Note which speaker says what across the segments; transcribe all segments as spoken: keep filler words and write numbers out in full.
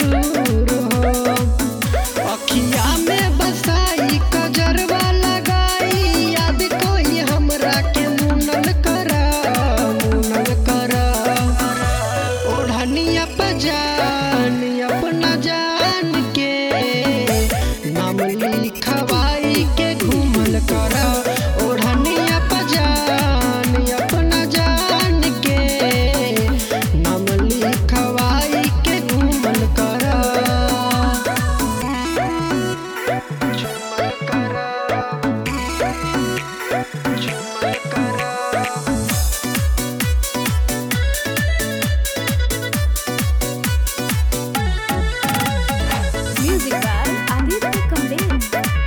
Speaker 1: जरूर हो। अखिया में बसाई कजरवा लगाई याद कोई हमरा के मुनल करा मुनल करा। ओढ़निया पजान अपना जान के नाम लिखवाई के घूमल करा। ओढ़निया पजान अपना जान के नाम लिखवाई के घूमल करा। झूमल करा झूमल करा।
Speaker 2: Music by Aditya Kamlesh.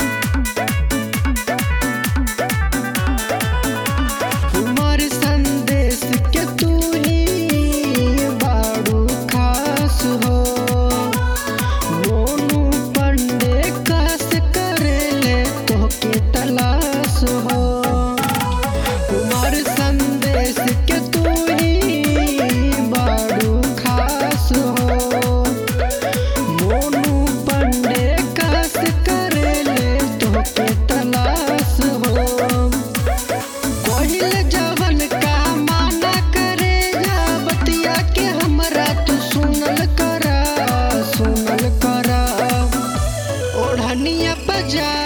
Speaker 1: उमर संदेश के तू ही बाड़ू खास हो। मोनू पंडे कास करेले तोहके तलाश हो। उमर संदेश के तू ही बाड़ू खास हो। मोनू पंडे कास करेले तोहके तलाश हो। कोहिल जवन का माना करे जा बतिया के हमरा तू सुनल करा सुनल करा। ओढ़निया पजा